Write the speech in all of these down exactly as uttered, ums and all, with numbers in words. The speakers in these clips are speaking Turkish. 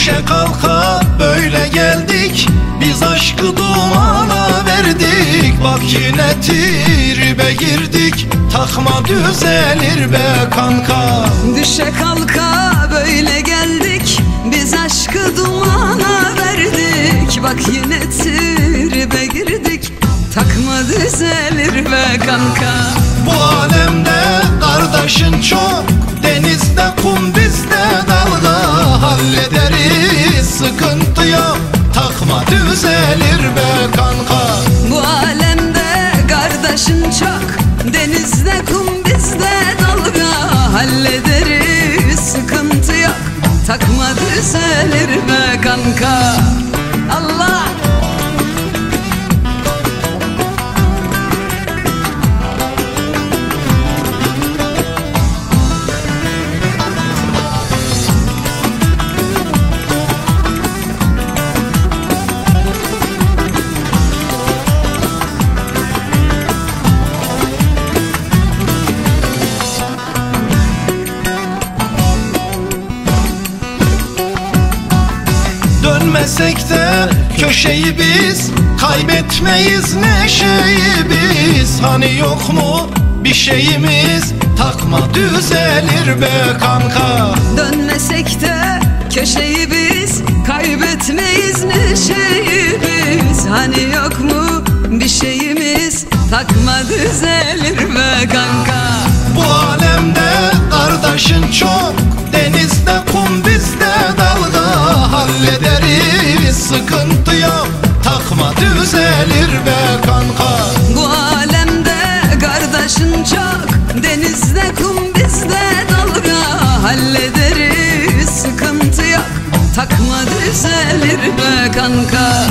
Düşe kalka böyle geldik, biz aşkı dumana verdik. Bak yine tribe girdik, takma düzelir be kanka. Düşe kalka böyle geldik, biz aşkı dumana verdik. Bak yine tribe girdik, takma düzelir be kanka. Bu alemde kardeşin çok, denizde kum bizde dalga. Hallederiz, sıkıntı yok, takma düzelir be kanka. Bu alemde kardeşin çok, denizde kum bizde dalga. Hallederiz, sıkıntı yok, takma düzelir be kanka. Allah! Dönmesek de köşeyi biz, kaybetmeyiz neşeyi biz. Hani yok mu bir şeyimiz, takma düzelir be kanka. Dönmesek de köşeyi biz, kaybetmeyiz neşeyi biz. Hani yok mu bir şeyimiz, takma düzelir be kanka. Bu alemde kardeşin çok, denizde kum bizde dalga. Hallederiz, sıkıntı yok, takma düzelir be kanka. Bu alemde kardeşin çok, denizde kum bizde dalga. Hallederiz, sıkıntı yok, takma düzelir be kanka.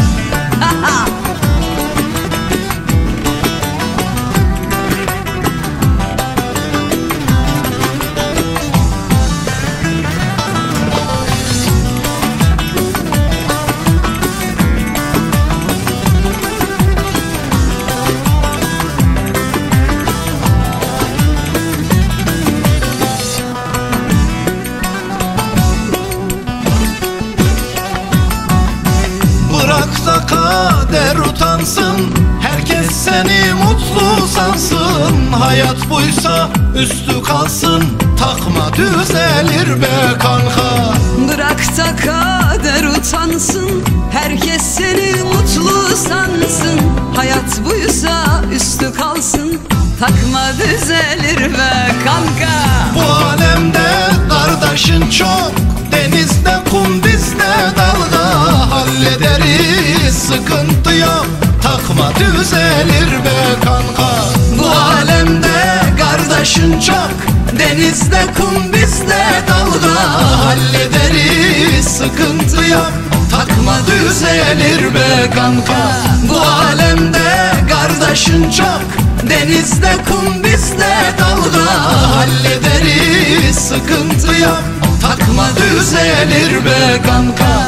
Bırak da kader utansın, herkes seni mutlu sansın. Hayat buysa üstü kalsın, takma düzelir be kanka. Bırak da kader utansın, herkes seni mutlu sansın. Hayat buysa üstü kalsın, takma düzelir be kanka. Bu alemde kardeşin çok, denizde kum bizde dalga. Hallederiz, sıkıntı yok, takma düzelir be kanka. Bu alemde kardeşin çok, denizde kum bizde dalga. Hallederiz, sıkıntı yok, takma düzelir be kanka. Bu alemde kardeşin çok, denizde kum bizde dalga. Hallederiz, sıkıntı yok, takma düzelir be kanka.